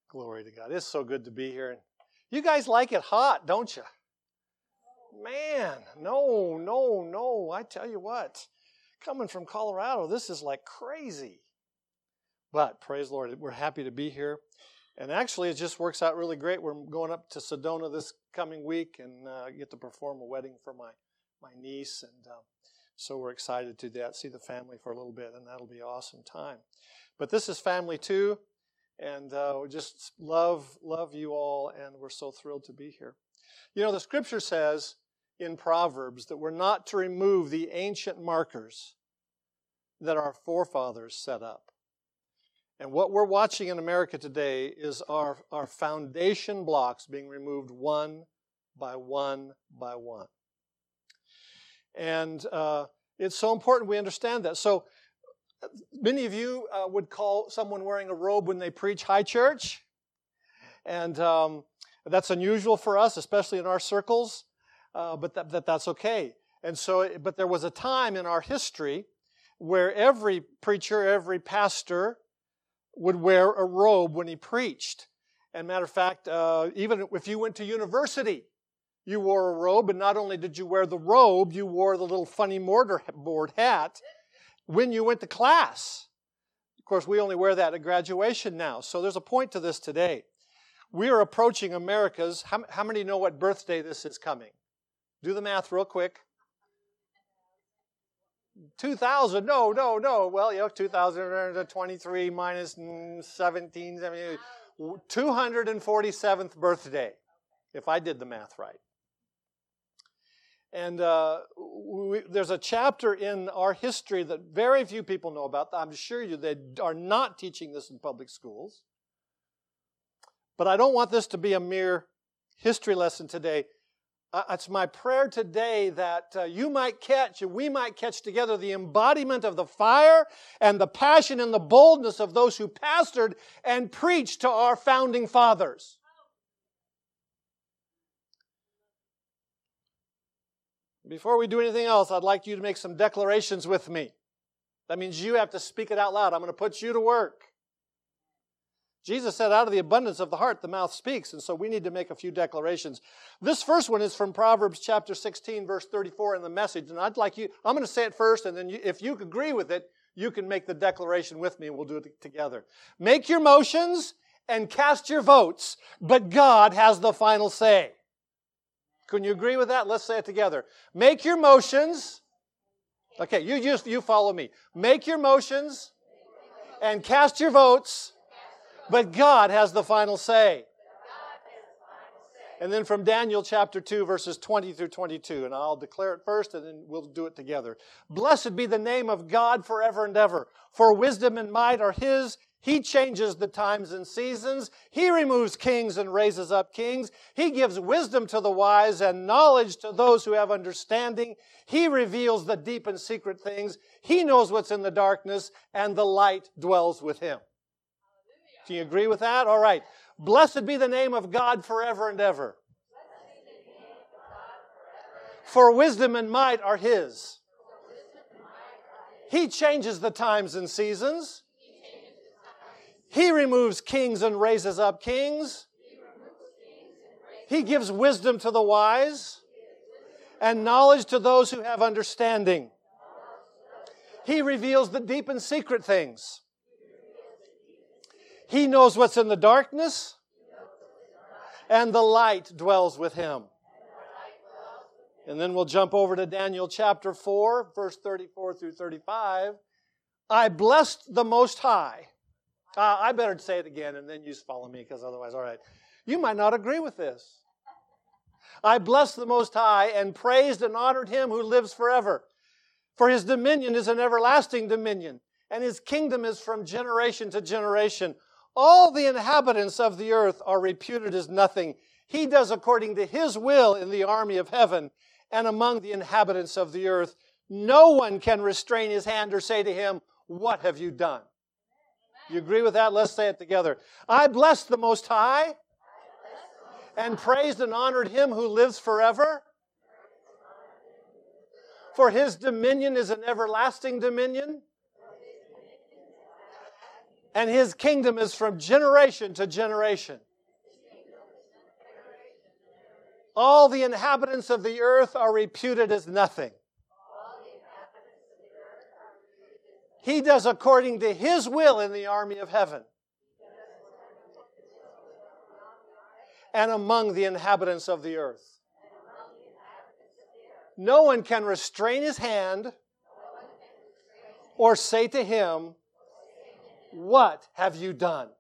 Glory to God. It's so good to be here. You guys like it hot, don't you? Man, no. I tell you what, coming from Colorado, this is like crazy. But praise the Lord, we're happy to be here. And actually, it just works out really great. We're going up to Sedona this coming week and get to perform a wedding for my niece. And so we're excited to do that, see the family for a little bit, and that'll be an awesome time. But this is family too, and we just love you all, and we're so thrilled to be here. You know, the Scripture says in Proverbs that we're not to remove the ancient markers that our forefathers set up. And what we're watching in America today is our foundation blocks being removed one by one by one. And it's so important we understand that. So many of you would call someone wearing a robe when they preach high church. And that's unusual for us, especially in our circles, but that's okay. And so, but there was a time in our history where every preacher, every pastor would wear a robe when he preached. And matter of fact, even if you went to university, you wore a robe, and not only did you wear the robe, you wore the little funny mortarboard hat when you went to class. Of course, we only wear that at graduation now. So there's a point to this today. We are approaching America's, how many know what birthday this is coming? Do the math real quick. 2000, no. Well, 2023 minus 17, 247th birthday, if I did the math right. And there's a chapter in our history that very few people know about. I'm sure they are not teaching this in public schools. But I don't want this to be a mere history lesson today. It's my prayer today that we might catch together the embodiment of the fire and the passion and the boldness of those who pastored and preached to our founding fathers. Before we do anything else, I'd like you to make some declarations with me. That means you have to speak it out loud. I'm going to put you to work. Jesus said, out of the abundance of the heart, the mouth speaks. And so we need to make a few declarations. This first one is from Proverbs chapter 16, verse 34 in the Message. And I'm going to say it first, and then if you agree with it, you can make the declaration with me, and we'll do it together. Make your motions and cast your votes, but God has the final say. Can you agree with that? Let's say it together. Make your motions. Okay, you follow me. Make your motions and cast your votes, but God has the final say. And then from Daniel chapter 2, verses 20 through 22. And I'll declare it first, and then we'll do it together. Blessed be the name of God forever and ever. For wisdom and might are His. He changes the times and seasons. He removes kings and raises up kings. He gives wisdom to the wise and knowledge to those who have understanding. He reveals the deep and secret things. He knows what's in the darkness, and the light dwells with Him. Do you agree with that? All right. Blessed be the name of God forever and ever. For wisdom and might are His. He changes the times and seasons. He removes kings and raises up kings. He gives wisdom to the wise and knowledge to those who have understanding. He reveals the deep and secret things. He knows what's in the darkness, and the light dwells with Him. And then we'll jump over to Daniel chapter 4, verse 34 through 35. I blessed the Most High. I better say it again, and then you follow me, because otherwise, all right. You might not agree with this. I blessed the Most High and praised and honored Him who lives forever. For His dominion is an everlasting dominion, and His kingdom is from generation to generation. All the inhabitants of the earth are reputed as nothing. He does according to His will in the army of heaven and among the inhabitants of the earth. No one can restrain His hand or say to Him, what have you done? You agree with that? Let's say it together. I blessed the Most High and praised and honored Him who lives forever. For His dominion is an everlasting dominion, And His kingdom is from generation to generation. All the inhabitants of the earth are reputed as nothing. He does according to His will in the army of heaven and among the inhabitants of the earth. No one can restrain His hand or say to Him, "What have you done?"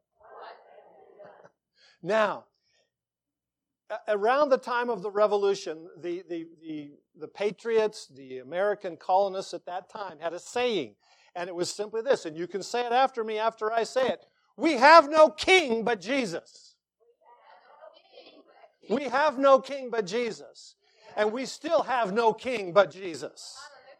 Now, around the time of the Revolution, the patriots, the American colonists at that time had a saying, and it was simply this, and you can say it after me after I say it: "We have no king but Jesus." We have no king but Jesus. And we still have no king but Jesus.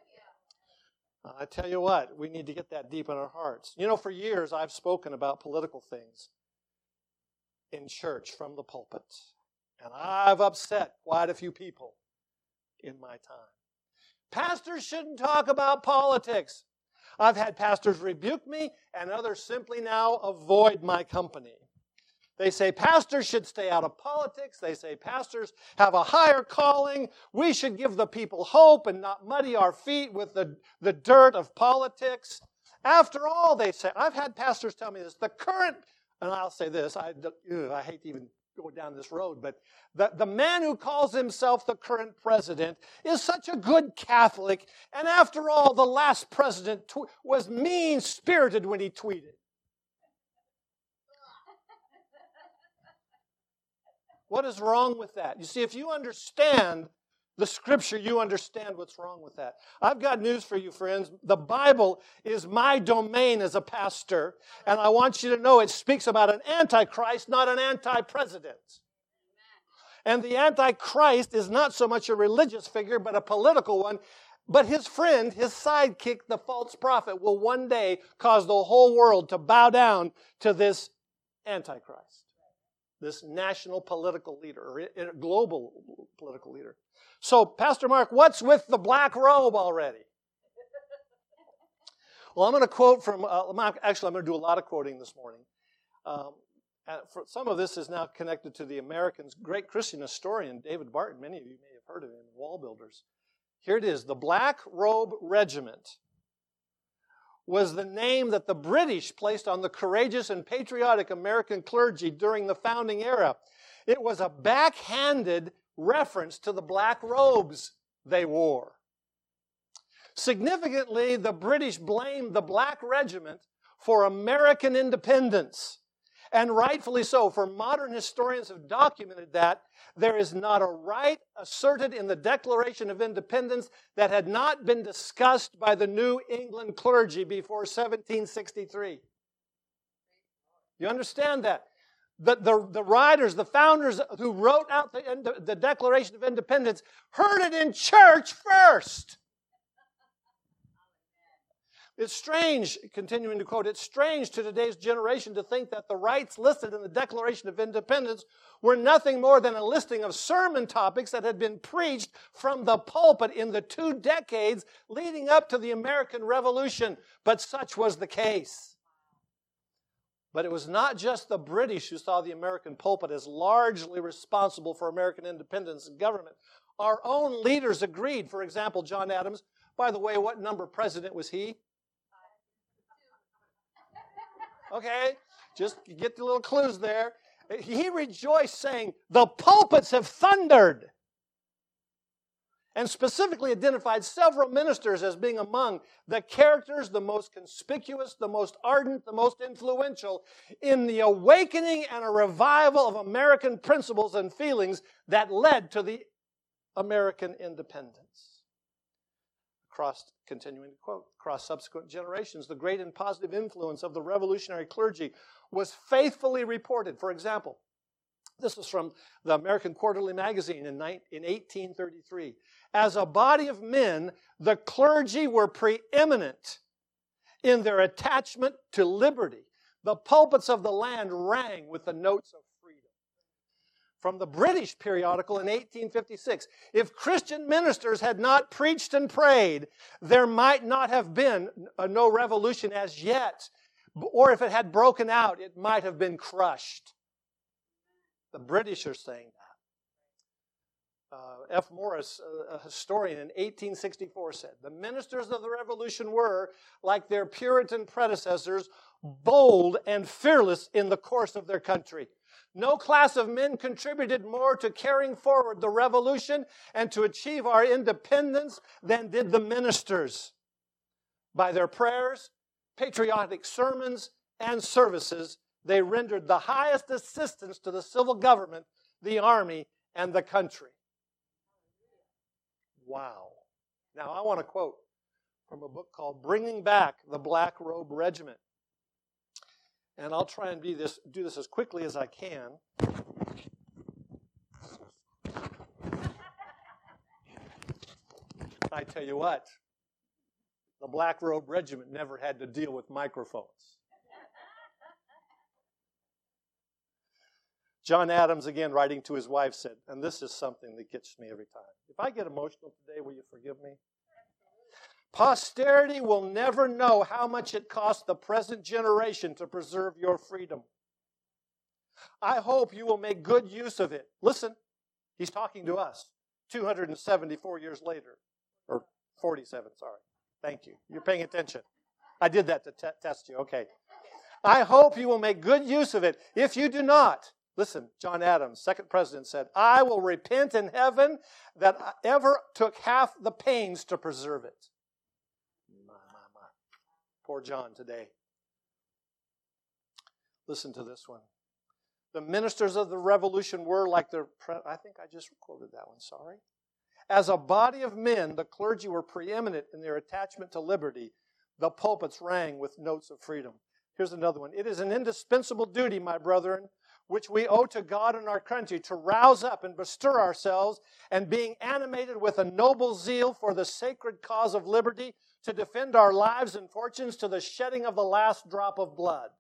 I tell you what, we need to get that deep in our hearts. You know, for years I've spoken about political things in church from the pulpit. And I've upset quite a few people in my time. Pastors shouldn't talk about politics. I've had pastors rebuke me, and others simply now avoid my company. They say pastors should stay out of politics. They say pastors have a higher calling. We should give the people hope and not muddy our feet with the dirt of politics. After all, they say, I've had pastors tell me this, the current, and I'll say this, I hate to even go down this road, but the man who calls himself the current president is such a good Catholic, and after all, the last president was mean-spirited when he tweeted. What is wrong with that? You see, if you understand the Scripture, you understand what's wrong with that. I've got news for you, friends. The Bible is my domain as a pastor, and I want you to know it speaks about an antichrist, not an anti-president. And the antichrist is not so much a religious figure, but a political one. But his friend, his sidekick, the false prophet, will one day cause the whole world to bow down to this antichrist. This national political leader, or a global political leader. So, Pastor Mark, what's with the black robe already? Well, I'm going to quote from, actually, I'm going to do a lot of quoting this morning. Some of this is now connected to the American's great Christian historian, David Barton. Many of you may have heard of him, Wall Builders. Here it is. The Black Robe Regiment was the name that the British placed on the courageous and patriotic American clergy during the founding era. It was a backhanded reference to the black robes they wore. Significantly, the British blamed the Black Regiment for American independence. And rightfully so, for modern historians have documented that there is not a right asserted in the Declaration of Independence that had not been discussed by the New England clergy before 1763. You understand that? The writers, the founders who wrote out the Declaration of Independence heard it in church first. It's strange, continuing to quote, it's strange to today's generation to think that the rights listed in the Declaration of Independence were nothing more than a listing of sermon topics that had been preached from the pulpit in the 2 decades leading up to the American Revolution. But such was the case. But it was not just the British who saw the American pulpit as largely responsible for American independence and government. Our own leaders agreed. For example, John Adams. By the way, what number president was he? Okay, just get the little clues there. He rejoiced, saying, "The pulpits have thundered," and specifically identified several ministers as being among the characters, the most conspicuous, the most ardent, the most influential in the awakening and a revival of American principles and feelings that led to the American independence. Continuing to quote, across subsequent generations, the great and positive influence of the revolutionary clergy was faithfully reported. For example, this was from the American Quarterly Magazine in 1833. As a body of men, the clergy were preeminent in their attachment to liberty. The pulpits of the land rang with the notes of freedom. From the British periodical in 1856, if Christian ministers had not preached and prayed, there might not have been no revolution as yet. Or if it had broken out, it might have been crushed. The British are saying that. F. Morris, a historian in 1864, said, "The ministers of the Revolution were, like their Puritan predecessors, bold and fearless in the course of their country. No class of men contributed more to carrying forward the Revolution and to achieve our independence than did the ministers. By their prayers, patriotic sermons, and services, they rendered the highest assistance to the civil government, the army, and the country." Wow. Now, I want to quote from a book called Bringing Back the Black Robe Regiment. And I'll try and do this as quickly as I can. I tell you what, the Black Robe Regiment never had to deal with microphones. John Adams, again, writing to his wife, said, and this is something that gets me every time. If I get emotional today, will you forgive me? "Posterity will never know how much it cost the present generation to preserve your freedom. I hope you will make good use of it." Listen, he's talking to us 274 years later. Or 47, sorry. Thank you. You're paying attention. I did that to test you. Okay. "I hope you will make good use of it. If you do not," listen, John Adams, second president, said, "I will repent in heaven that I ever took half the pains to preserve it." My. Poor John today. Listen to this one. "The ministers of the Revolution were like their... I think I just quoted that one, sorry. As a body of men, the clergy were preeminent in their attachment to liberty. The pulpits rang with notes of freedom." Here's another one. "It is an indispensable duty, my brethren, which we owe to God and our country, to rouse up and bestir ourselves, and being animated with a noble zeal for the sacred cause of liberty, to defend our lives and fortunes to the shedding of the last drop of blood.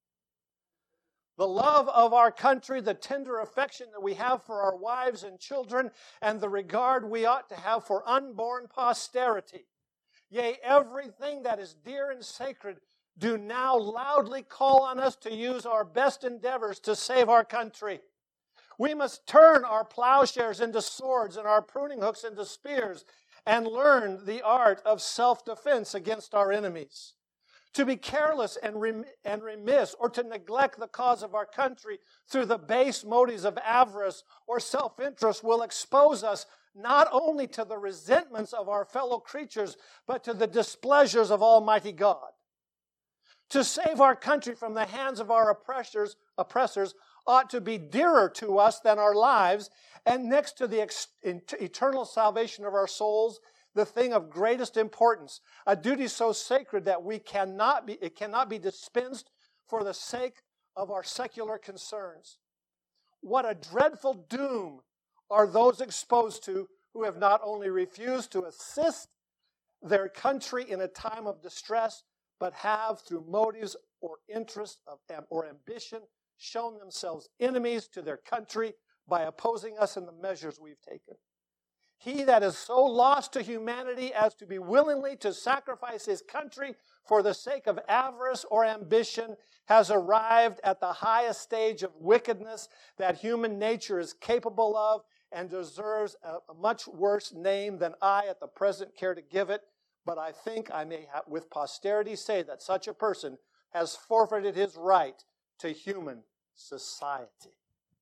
The love of our country, the tender affection that we have for our wives and children, and the regard we ought to have for unborn posterity. Yea, everything that is dear and sacred, do now loudly call on us to use our best endeavors to save our country. We must turn our plowshares into swords and our pruning hooks into spears, and learn the art of self-defense against our enemies. To be careless and remiss, or to neglect the cause of our country through the base motives of avarice or self-interest will expose us not only to the resentments of our fellow creatures, but to the displeasures of Almighty God. To save our country from the hands of our oppressors ought to be dearer to us than our lives, and next to the eternal salvation of our souls, the thing of greatest importance, a duty so sacred that it cannot be dispensed for the sake of our secular concerns. What a dreadful doom are those exposed to who have not only refused to assist their country in a time of distress, but have, through motives or interests or ambition, shown themselves enemies to their country by opposing us in the measures we've taken. He that is so lost to humanity as to be willingly to sacrifice his country for the sake of avarice or ambition has arrived at the highest stage of wickedness that human nature is capable of, and deserves a much worse name than I at the present care to give it. But I think I may with posterity say that such a person has forfeited his right to human society.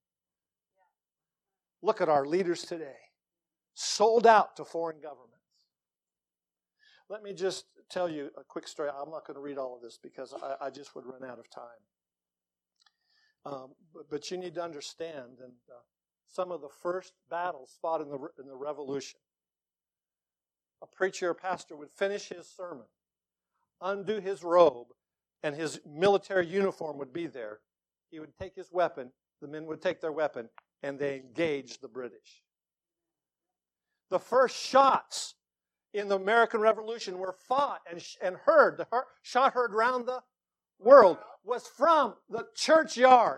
Look at our leaders today, sold out to foreign governments. Let me just tell you a quick story. I'm not going to read all of this because I just would run out of time. But you need to understand, and some of the first battles fought in the Revolution. A preacher or pastor would finish his sermon, undo his robe, and his military uniform would be there. He would take his weapon, the men would take their weapon, and they engaged the British. The first shots in the American Revolution were fought and heard. The shot heard around the world was from the churchyard.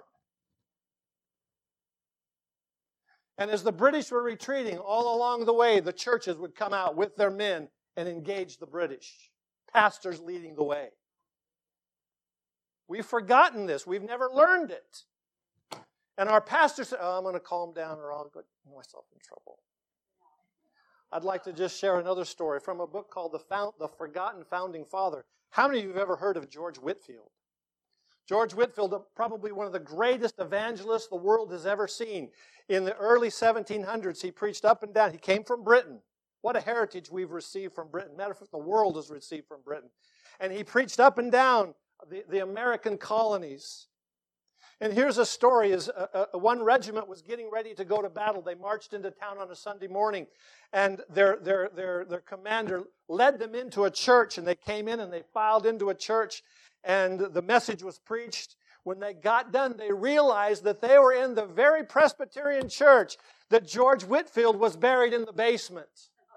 And as the British were retreating, all along the way, the churches would come out with their men and engage the British, pastors leading the way. We've forgotten this. We've never learned it. And our pastor said, I'm going to calm down or I'll get myself in trouble. I'd like to just share another story from a book called The Forgotten Founding Father. How many of you have ever heard of George Whitefield? George Whitefield, probably one of the greatest evangelists the world has ever seen. In the early 1700s, he preached up and down. He came from Britain. What a heritage we've received from Britain. Matter of fact, the world has received from Britain. And he preached up and down the American colonies. And here's a story. One regiment was getting ready to go to battle. They marched into town on a Sunday morning, and their commander led them into a church, and they came in and they filed into a church, and the message was preached. When they got done, they realized that they were in the very Presbyterian church that George Whitefield was buried in the basement.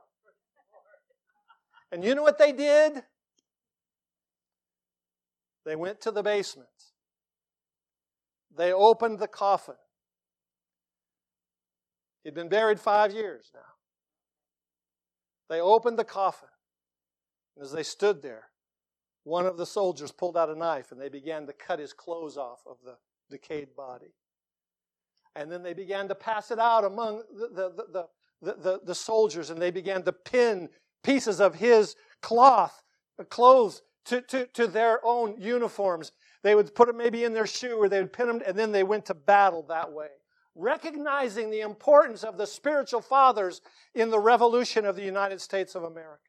And you know what they did? They went to the basement. They opened the coffin. He'd been buried 5 years now. They opened the coffin. And as they stood there, one of the soldiers pulled out a knife and they began to cut his clothes off of the decayed body. And then they began to pass it out among the soldiers, and they began to pin pieces of his clothes to their own uniforms. They would put them maybe in their shoe, or they would pin them, and then they went to battle that way. Recognizing the importance of the spiritual fathers in the revolution of the United States of America.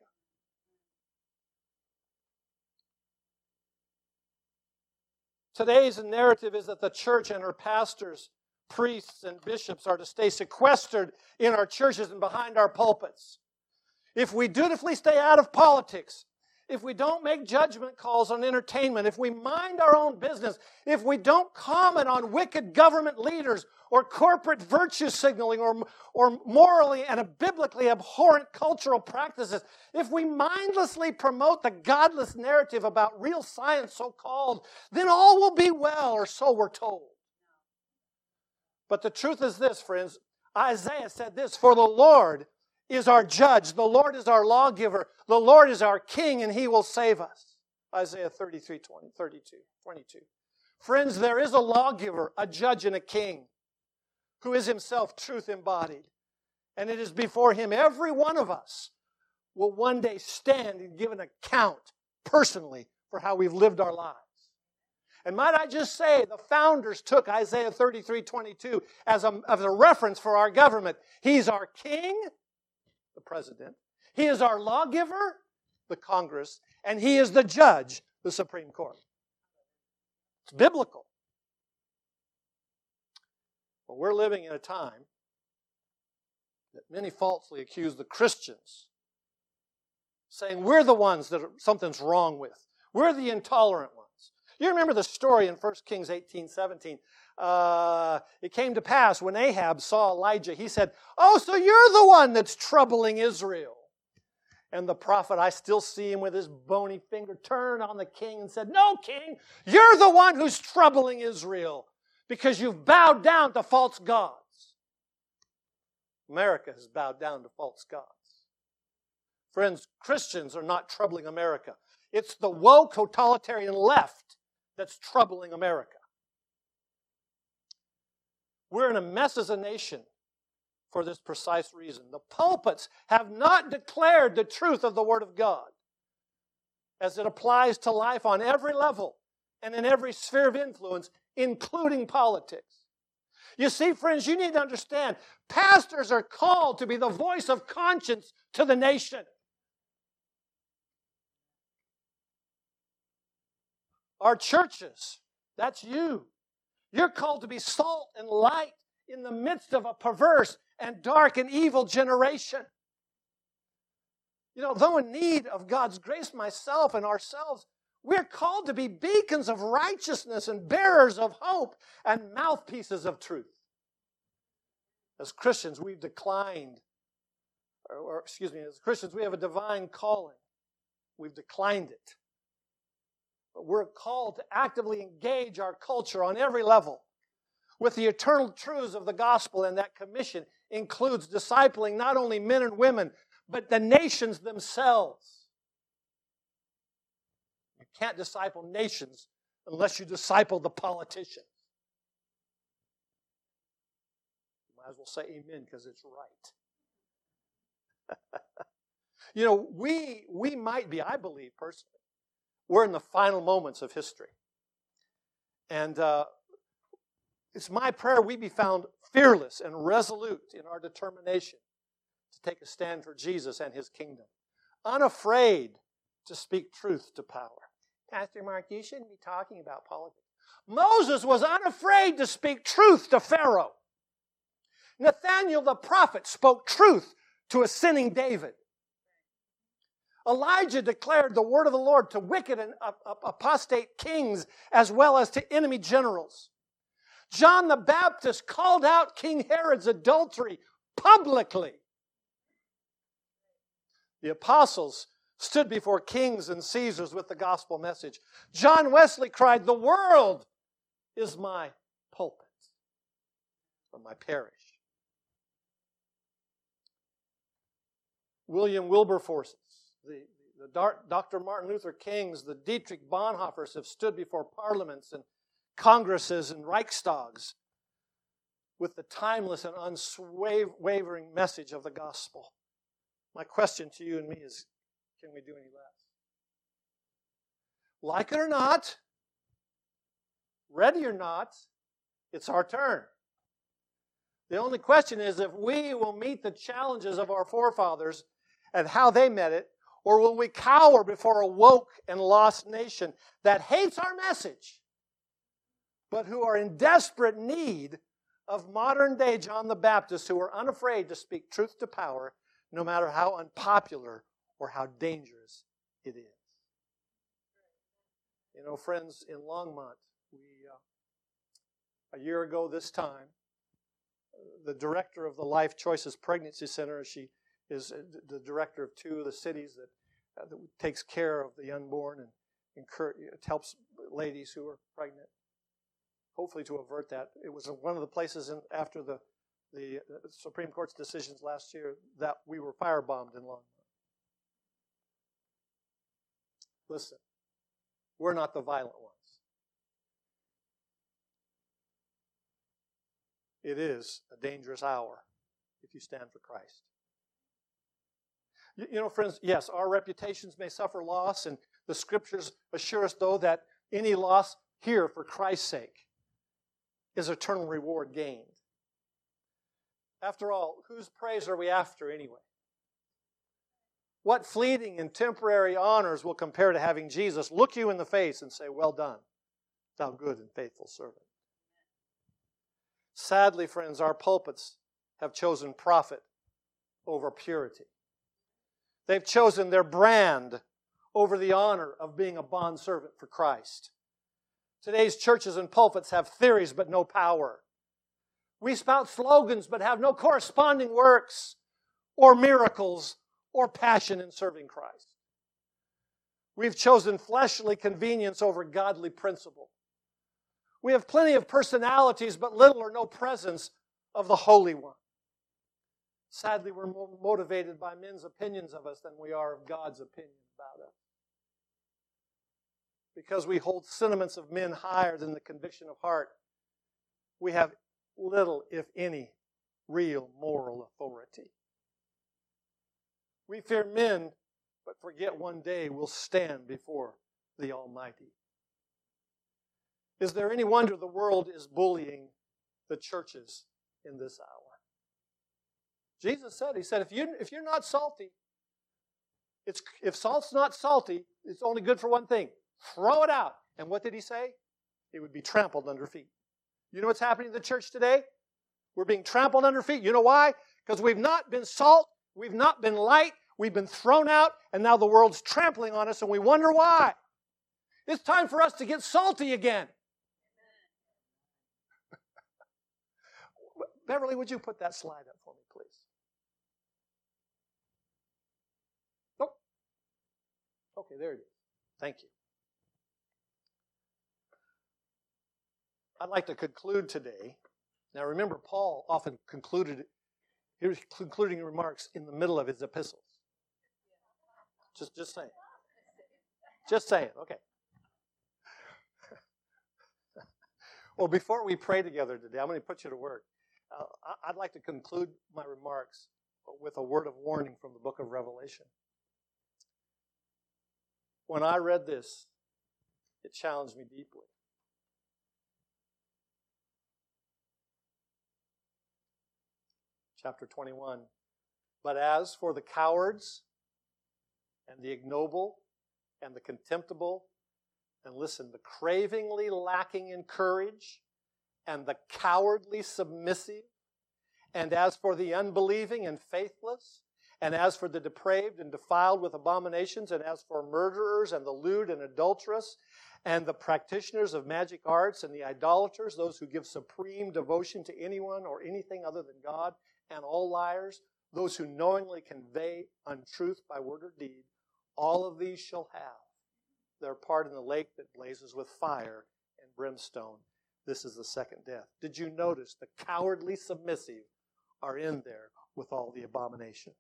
Today's narrative is that the church and her pastors, priests, and bishops are to stay sequestered in our churches and behind our pulpits. If we dutifully stay out of politics, if we don't make judgment calls on entertainment, if we mind our own business, if we don't comment on wicked government leaders or corporate virtue signaling or morally and biblically abhorrent cultural practices, if we mindlessly promote the godless narrative about real science, so-called, then all will be well, or so we're told. But the truth is this, friends. Isaiah said this, "For the Lord is our judge. The Lord is our lawgiver. The Lord is our king, and He will save us." Isaiah 22. Friends, there is a lawgiver, a judge, and a king who is Himself truth embodied. And it is before Him every one of us will one day stand and give an account personally for how we've lived our lives. And might I just say, the founders took Isaiah 33:22 as a reference for our government. He's our king, the president. He is our lawgiver, the Congress. And He is the judge, the Supreme Court. It's biblical. But we're living in a time that many falsely accuse the Christians, saying we're the ones that something's wrong with. We're the intolerant ones. You remember the story in 1 Kings 18:17. It came to pass when Ahab saw Elijah, he said, "Oh, so you're the one that's troubling Israel." And the prophet, I still see him with his bony finger, turned on the king and said, "No, king, you're the one who's troubling Israel because you've bowed down to false gods." America has bowed down to false gods. Friends, Christians are not troubling America. It's the woke totalitarian left that's troubling America. We're in a mess as a nation for this precise reason. The pulpits have not declared the truth of the Word of God as it applies to life on every level and in every sphere of influence, including politics. You see, friends, you need to understand, pastors are called to be the voice of conscience to the nation. Our churches, that's you. You're called to be salt and light in the midst of a perverse and dark and evil generation. You know, though in need of God's grace, myself and ourselves, we're called to be beacons of righteousness and bearers of hope and mouthpieces of truth. As Christians, we've declined, as Christians, we have a divine calling. We've declined it. But we're called to actively engage our culture on every level with the eternal truths of the gospel, and that commission includes discipling not only men and women, but the nations themselves. You can't disciple nations unless you disciple the politician. You might as well say amen because it's right. You know, we might be, I believe personally, we're in the final moments of history. And it's my prayer we be found fearless and resolute in our determination to take a stand for Jesus and His kingdom. Unafraid to speak truth to power. Pastor Mark, you shouldn't be talking about politics. Moses was unafraid to speak truth to Pharaoh. Nathaniel the prophet spoke truth to a sinning David. Elijah declared the word of the Lord to wicked and apostate kings as well as to enemy generals. John the Baptist called out King Herod's adultery publicly. The apostles stood before kings and Caesars with the gospel message. John Wesley cried, "The world is my pulpit," or my parish. William Wilberforce, the Dr. Martin Luther Kings, the Dietrich Bonhoeffers have stood before parliaments and congresses and Reichstags with the timeless and unwavering message of the gospel. My question to you and me is, can we do any less? Like it or not, ready or not, it's our turn. The only question is if we will meet the challenges of our forefathers and how they met it, or will we cower before a woke and lost nation that hates our message, but who are in desperate need of modern-day John the Baptist who are unafraid to speak truth to power, no matter how unpopular or how dangerous it is. You know, friends, in Longmont, a year ago this time, the director of the Life Choices Pregnancy Center, she is the director of 2 of the cities that takes care of the unborn and helps ladies who are pregnant, hopefully to avert that. It was one of the places after the Supreme Court's decisions last year that we were firebombed in Longmont. Listen, we're not the violent ones. It is a dangerous hour if you stand for Christ. You know, friends, yes, our reputations may suffer loss, and the Scriptures assure us, though, that any loss here for Christ's sake is eternal reward gained. After all, whose praise are we after anyway? What fleeting and temporary honors will compare to having Jesus look you in the face and say, "Well done, thou good and faithful servant"? Sadly, friends, our pulpits have chosen profit over purity. They've chosen their brand over the honor of being a bondservant for Christ. Today's churches and pulpits have theories but no power. We spout slogans but have no corresponding works or miracles or passion in serving Christ. We've chosen fleshly convenience over godly principle. We have plenty of personalities but little or no presence of the Holy One. Sadly, we're more motivated by men's opinions of us than we are of God's opinion about us. Because we hold sentiments of men higher than the conviction of heart, we have little, if any, real moral authority. We fear men, but forget one day we'll stand before the Almighty. Is there any wonder the world is bullying the churches in this hour? Jesus said, He said, if you're not salty, if salt's not salty, it's only good for one thing. Throw it out. And what did He say? It would be trampled under feet. You know what's happening in the church today? We're being trampled under feet. You know why? Because we've not been salt, we've not been light, we've been thrown out, and now the world's trampling on us, and we wonder why. It's time for us to get salty again. Beverly, would you put that slide up for me, please? Nope. Okay, there it is. Thank you. I'd like to conclude today. Now remember, Paul often concluded his concluding remarks in the middle of his epistles. Just saying. Just saying, okay. Well, before we pray together today, I'm going to put you to work. I'd like to conclude my remarks with a word of warning from the book of Revelation. When I read this, it challenged me deeply. Chapter 21. But as for the cowards and the ignoble and the contemptible, and listen, the cravingly lacking in courage and the cowardly submissive, and as for the unbelieving and faithless, and as for the depraved and defiled with abominations, and as for murderers and the lewd and adulterous, and the practitioners of magic arts and the idolaters, those who give supreme devotion to anyone or anything other than God, and all liars, those who knowingly convey untruth by word or deed, all of these shall have their part in the lake that blazes with fire and brimstone. This is the second death. Did you notice the cowardly submissive are in there with all the abominations?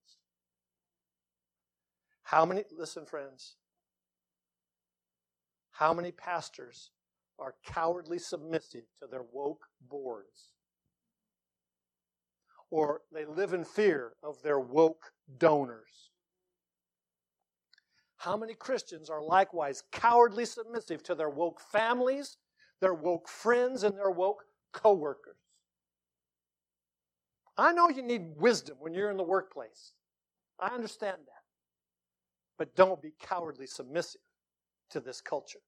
Listen friends, how many pastors are cowardly submissive to their woke boards? Or they live in fear of their woke donors? How many Christians are likewise cowardly submissive to their woke families, their woke friends, and their woke co-workers? I know you need wisdom when you're in the workplace. I understand that. But don't be cowardly submissive to this culture.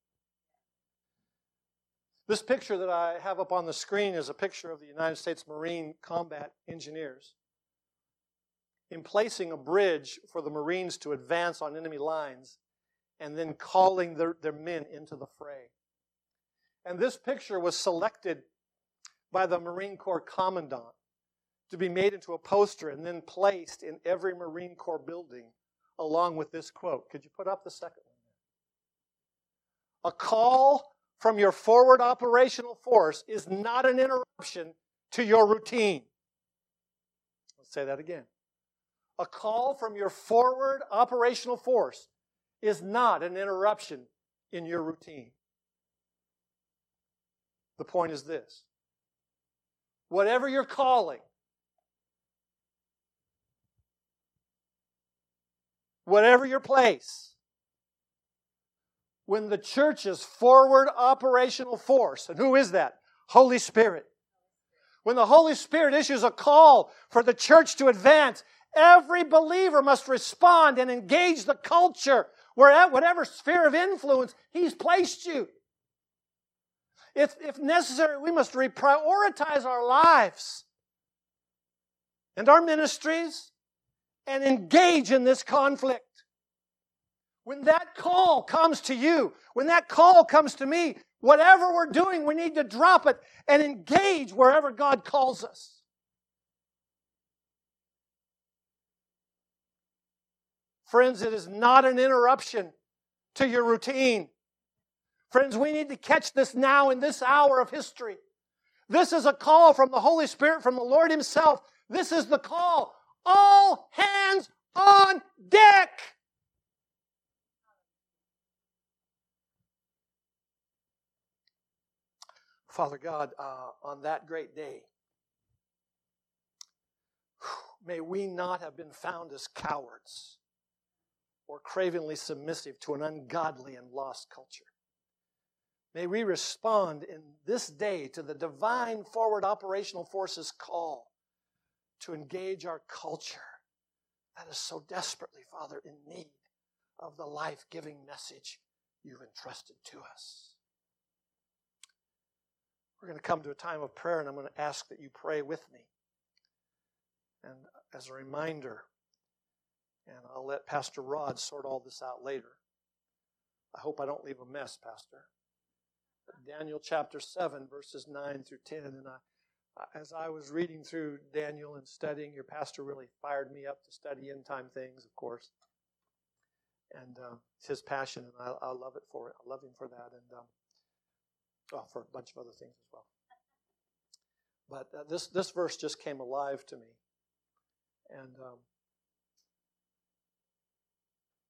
This picture that I have up on the screen is a picture of the United States Marine Combat Engineers emplacing a bridge for the Marines to advance on enemy lines and then calling their men into the fray. And this picture was selected by the Marine Corps Commandant to be made into a poster and then placed in every Marine Corps building along with this quote. Could you put up the second one? A call from your forward operational force is not an interruption to your routine. Let's say that again. A call from your forward operational force is not an interruption in your routine. The point is this. Whatever your calling, whatever your place, when the church's forward operational force, and who is that? Holy Spirit. When the Holy Spirit issues a call for the church to advance, every believer must respond and engage the culture whatever sphere of influence He's placed you. If necessary, we must reprioritize our lives and our ministries and engage in this conflict. When that call comes to you, when that call comes to me, whatever we're doing, we need to drop it and engage wherever God calls us. Friends, it is not an interruption to your routine. Friends, we need to catch this now in this hour of history. This is a call from the Holy Spirit, from the Lord Himself. This is the call. All hands on deck. Father God, on that great day, may we not have been found as cowards or cravingly submissive to an ungodly and lost culture. May we respond in this day to the divine forward operational forces call to engage our culture that is so desperately, Father, in need of the life-giving message You've entrusted to us. We're going to come to a time of prayer, and I'm going to ask that you pray with me. And as a reminder, and I'll let Pastor Rod sort all this out later. I hope I don't leave a mess, Pastor. Daniel chapter 7, verses 9 through 10. And as I was reading through Daniel and studying, your pastor really fired me up to study end-time things, of course. And it's his passion, and I love it for it. I love him for that, and for a bunch of other things as well. But this verse just came alive to me. And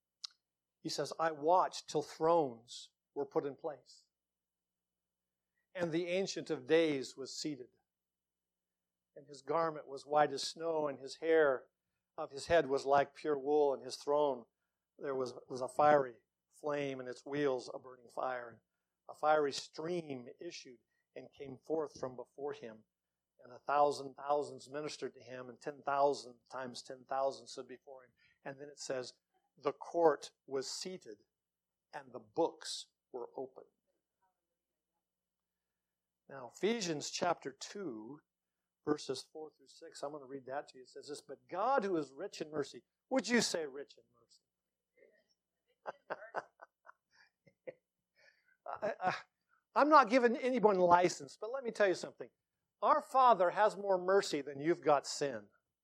he says, I watched till thrones were put in place, And the Ancient of Days was seated. And his garment was white as snow, and his hair of his head was like pure wool, and his throne there was a fiery flame, and its wheels a burning fire. And a fiery stream issued and came forth from before him. And 1,000 thousands ministered to him, and 10,000 times 10,000 stood before him. And then it says, the court was seated, and the books were opened. Now, Ephesians chapter 2, verses 4 through 6, I'm going to read that to you. It says this, but God who is rich in mercy. Would you say rich in mercy? I'm not giving anyone license, but let me tell you something. Our Father has more mercy than you've got sin.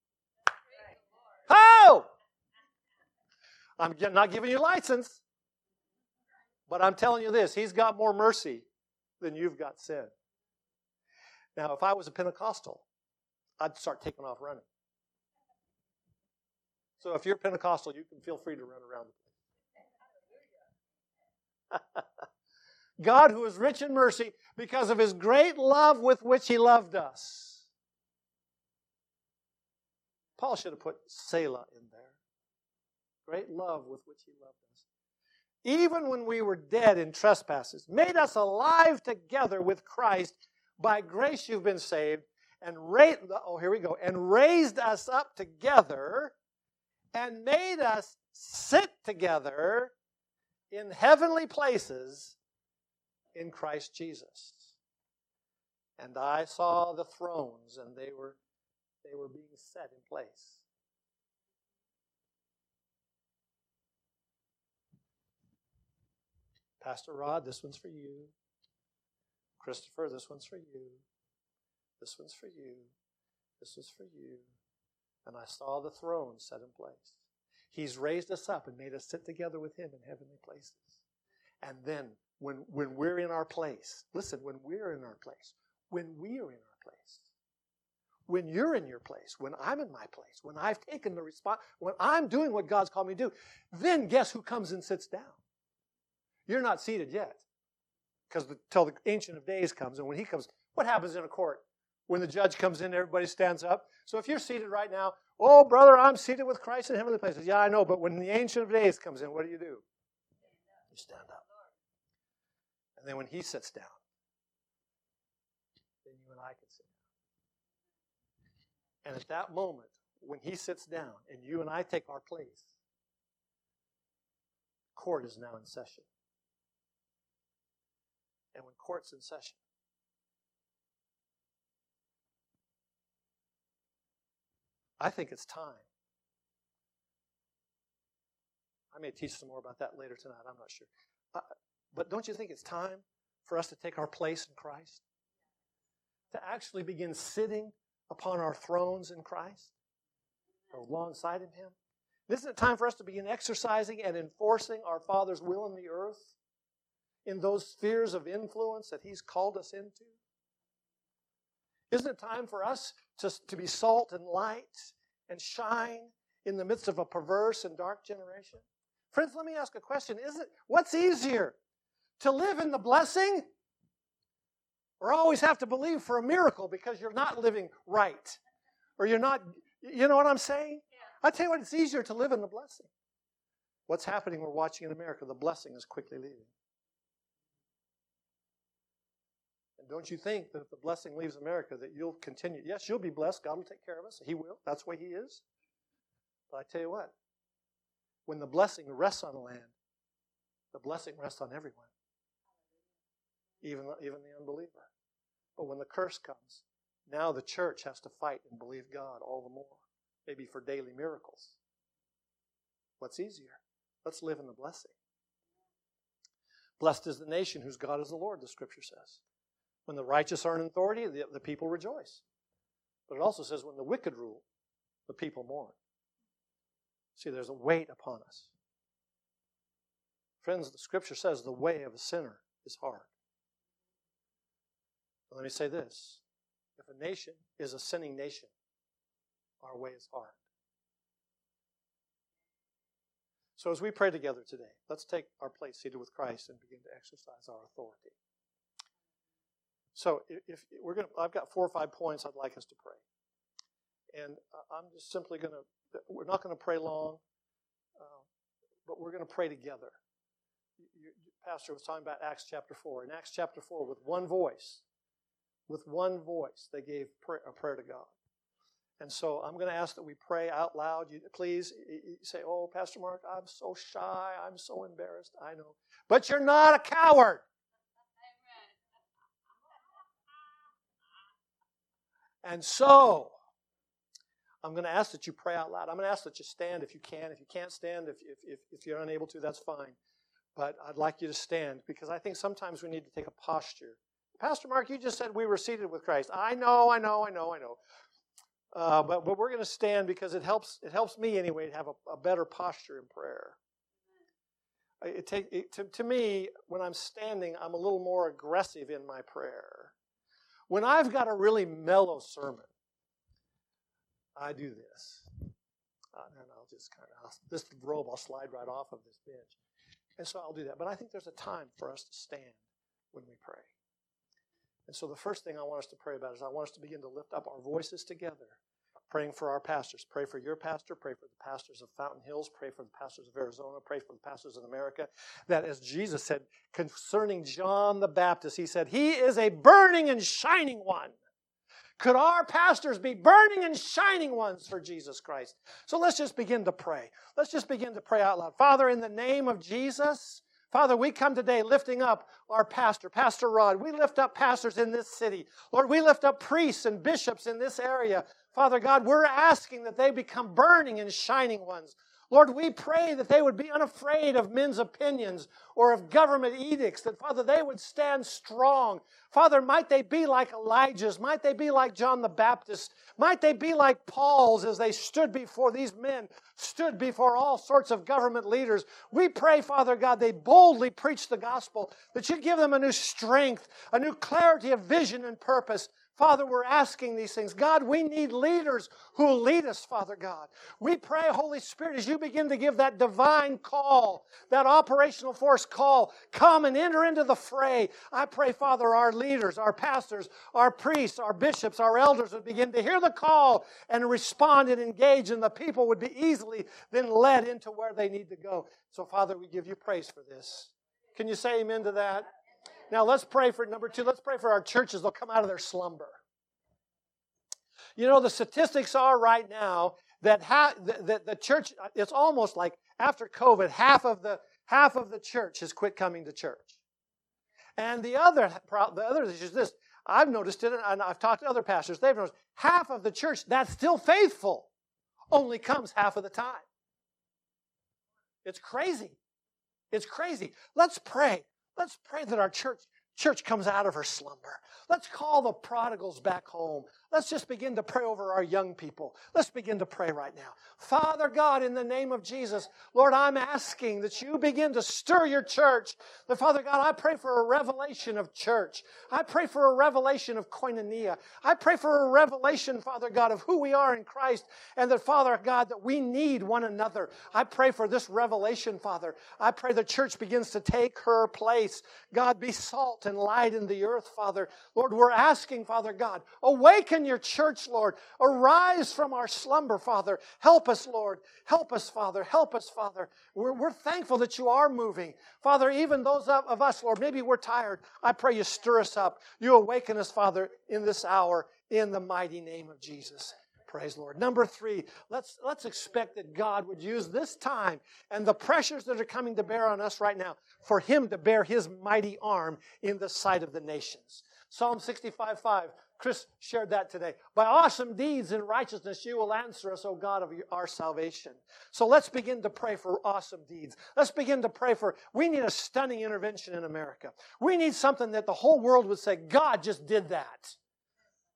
Oh! I'm not giving you license, but I'm telling you this. He's got more mercy than you've got sin. Now, if I was a Pentecostal, I'd start taking off running. So if you're Pentecostal, you can feel free to run around the place. God, who is rich in mercy, because of his great love with which he loved us. Paul should have put Selah in there. Great love with which he loved us. Even when we were dead in trespasses, made us alive together with Christ. By grace you've been saved, and raised us up together, and made us sit together in heavenly places in Christ Jesus. And I saw the thrones, and they were being set in place. Pastor Rod, this one's for you. Christopher, this one's for you. This one's for you. This is for you. And I saw the throne set in place. He's raised us up and made us sit together with him in heavenly places. And then when we're in our place, listen, when we're in our place, when you're in your place, when I'm in my place, when I've taken the response, when I'm doing what God's called me to do, then guess who comes and sits down? You're not seated yet. Because until the Ancient of Days comes, and when he comes, what happens in a court? When the judge comes in, everybody stands up. So if you're seated right now, oh, brother, I'm seated with Christ in heavenly places. Yeah, I know, but when the Ancient of Days comes in, what do? You stand up. And then when he sits down, then you and I can sit down. And at that moment, when he sits down and you and I take our place, court is now in session. And when court's in session, I think it's time. I may teach some more about that later tonight. I'm not sure. But don't you think it's time for us to take our place in Christ? To actually begin sitting upon our thrones in Christ? Or alongside of him? Isn't it time for us to begin exercising and enforcing our Father's will in the earth? In those spheres of influence that he's called us into? Isn't it time for us to be salt and light and shine in the midst of a perverse and dark generation? Friends, let me ask a question. What's easier? To live in the blessing? Or always have to believe for a miracle because you're not living right? Or you're not, you know what I'm saying? I tell you what, it's easier to live in the blessing. What's happening, we're watching in America, the blessing is quickly leaving. Don't you think that if the blessing leaves America that you'll continue? Yes, you'll be blessed. God will take care of us. He will. That's the way he is. But I tell you what, when the blessing rests on the land, the blessing rests on everyone, even the unbeliever. But when the curse comes, now the church has to fight and believe God all the more, maybe for daily miracles. What's easier? Let's live in the blessing. Blessed is the nation whose God is the Lord, the Scripture says. When the righteous are in authority, the people rejoice. But it also says when the wicked rule, the people mourn. See, there's a weight upon us. Friends, the Scripture says the way of a sinner is hard. Let me say this. If a nation is a sinning nation, our way is hard. So as we pray together today, let's take our place seated with Christ and begin to exercise our authority. So if we're going to, I've got 4 or 5 points I'd like us to pray. And I'm just simply going to, we're not going to pray long, but we're going to pray together. Pastor was talking about Acts chapter 4. In Acts chapter 4, with one voice, they gave a prayer to God. And so I'm going to ask that we pray out loud. Please say, oh, Pastor Mark, I'm so shy. I'm so embarrassed. I know. But you're not a coward. And so I'm going to ask that you pray out loud. I'm going to ask that you stand if you can. If you can't stand, if you're unable to, that's fine. But I'd like you to stand because I think sometimes we need to take a posture. Pastor Mark, you just said we were seated with Christ. I know. But we're going to stand because it helps me anyway to have a better posture in prayer. To me, when I'm standing, I'm a little more aggressive in my prayer. When I've got a really mellow sermon, I do this. And I'll just this robe, I'll slide right off of this bench. And so I'll do that. But I think there's a time for us to stand when we pray. And so the first thing I want us to pray about is I want us to begin to lift up our voices together, praying for our pastors. Pray for your pastor. Pray for the pastors of Fountain Hills. Pray for the pastors of Arizona. Pray for the pastors of America. That as Jesus said concerning John the Baptist, he said, he is a burning and shining one. Could our pastors be burning and shining ones for Jesus Christ? So let's just begin to pray. Let's just begin to pray out loud. Father, in the name of Jesus, Father, we come today lifting up our pastor, Pastor Rod. We lift up pastors in this city. Lord, we lift up priests and bishops in this area. Father God, we're asking that they become burning and shining ones. Lord, we pray that they would be unafraid of men's opinions or of government edicts, that, Father, they would stand strong. Father, might they be like Elijah's? Might they be like John the Baptist? Might they be like Paul's as they stood before these men, stood before all sorts of government leaders? We pray, Father God, they boldly preach the gospel, that you give them a new strength, a new clarity of vision and purpose. Father, we're asking these things. God, we need leaders who will lead us, Father God. We pray, Holy Spirit, as you begin to give that divine call, that operational force call, come and enter into the fray. I pray, Father, our leaders, our pastors, our priests, our bishops, our elders would begin to hear the call and respond and engage, and the people would be easily then led into where they need to go. So, Father, we give you praise for this. Can you say amen to that? Now, let's pray for, number 2, let's pray for our churches. They'll come out of their slumber. You know, the statistics are right now that the church, it's almost like after COVID, half of the church has quit coming to church. And the other issue is this. I've noticed it, and I've talked to other pastors. They've noticed half of the church that's still faithful only comes half of the time. It's crazy. It's crazy. Let's pray. Let's pray that our church comes out of her slumber. Let's call the prodigals back home. Let's just begin to pray over our young people. Let's begin to pray right now. Father God, in the name of Jesus, Lord, I'm asking that you begin to stir your church. But Father God, I pray for a revelation of church. I pray for a revelation of koinonia. I pray for a revelation, Father God, of who we are in Christ, and that, Father God, that we need one another. I pray for this revelation, Father. I pray the church begins to take her place. God, be salt and light in the earth, Father. Lord, we're asking, Father God, awaken your church, Lord. Arise from our slumber, Father. Help us, Lord. Help us, Father. Help us, Father. We're thankful that you are moving. Father, even those of us, Lord, maybe we're tired. I pray you stir us up. You awaken us, Father, in this hour, in the mighty name of Jesus. Praise Lord. Number 3, let's expect that God would use this time and the pressures that are coming to bear on us right now for Him to bear His mighty arm in the sight of the nations. Psalm 65:5. Chris shared that today. By awesome deeds in righteousness you will answer us, O God of our salvation. So let's begin to pray for awesome deeds. Let's begin to pray we need a stunning intervention in America. We need something that the whole world would say, God just did that.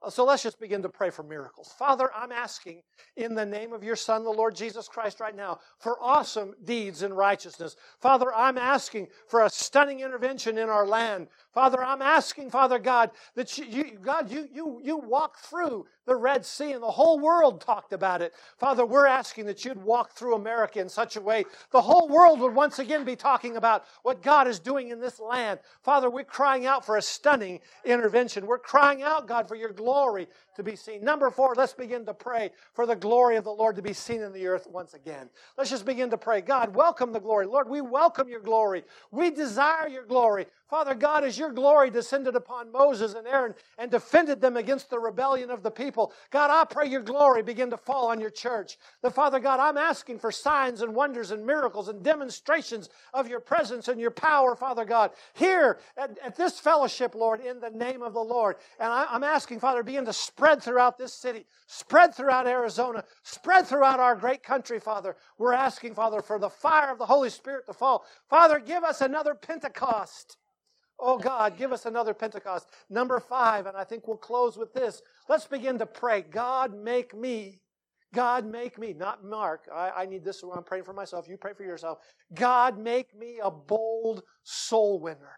So let's just begin to pray for miracles. Father, I'm asking in the name of your Son, the Lord Jesus Christ, right now, for awesome deeds in righteousness. Father, I'm asking for a stunning intervention in our land. Father, I'm asking, Father God, that you walk through the Red Sea and the whole world talked about it. Father, we're asking that you'd walk through America in such a way the whole world would once again be talking about what God is doing in this land. Father, we're crying out for a stunning intervention. We're crying out, God, for your glory to be seen. Number 4, let's begin to pray for the glory of the Lord to be seen in the earth once again. Let's just begin to pray. God, welcome the glory. Lord, we welcome your glory. We desire your glory. Father God, as your glory descended upon Moses and Aaron and defended them against the rebellion of the people, God, I pray your glory begin to fall on your church. That, Father God, I'm asking for signs and wonders and miracles and demonstrations of your presence and your power, Father God, here at this fellowship, Lord, in the name of the Lord. And I'm asking, Father, begin to spread throughout this city, spread throughout Arizona, spread throughout our great country, Father. We're asking, Father, for the fire of the Holy Spirit to fall. Father, give us another Pentecost. Oh God, give us another Pentecost. Number 5, and I think we'll close with this. Let's begin to pray. God, make me. God, make me. Not Mark. I need this when I'm praying for myself. You pray for yourself. God, make me a bold soul winner.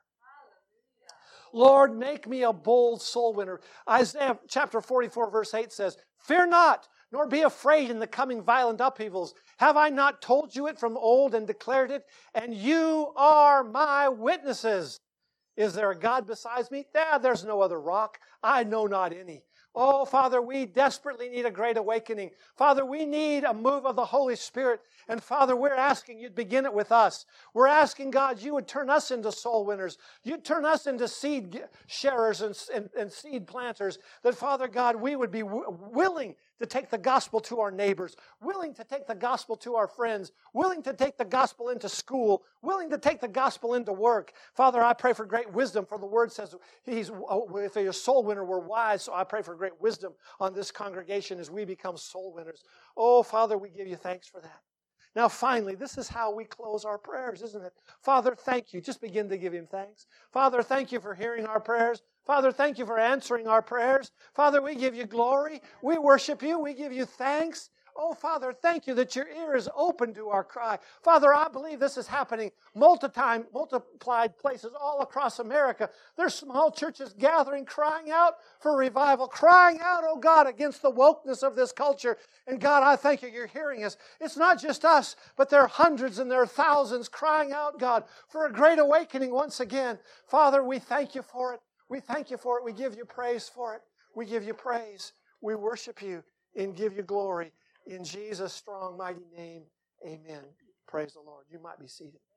Lord, make me a bold soul winner. Isaiah chapter 44, verse 8 says, "Fear not, nor be afraid in the coming violent upheavals. Have I not told you it from old and declared it? And you are my witnesses." Is there a God besides me? There's no other rock. I know not any. Oh, Father, we desperately need a great awakening. Father, we need a move of the Holy Spirit. And Father, we're asking you'd begin it with us. We're asking, God, you would turn us into soul winners. You'd turn us into seed sharers and seed planters. That, Father God, we would be willing to take the gospel to our neighbors, willing to take the gospel to our friends, willing to take the gospel into school, willing to take the gospel into work. Father, I pray for great wisdom, for the word says, if you're a soul winner, we're wise. So I pray for great wisdom on this congregation as we become soul winners. Oh, Father, we give you thanks for that. Now, finally, this is how we close our prayers, isn't it? Father, thank you. Just begin to give him thanks. Father, thank you for hearing our prayers. Father, thank you for answering our prayers. Father, we give you glory. We worship you. We give you thanks. Oh, Father, thank you that your ear is open to our cry. Father, I believe this is happening multiplied places all across America. There's small churches gathering, crying out for revival, crying out, oh God, against the wokeness of this culture. And God, I thank you, you're hearing us. It's not just us, but there are hundreds and there are thousands crying out, God, for a great awakening once again. Father, we thank you for it. We thank you for it. We give you praise for it. We give you praise. We worship you and give you glory. In Jesus' strong, mighty name, amen. Praise the Lord. You might be seated.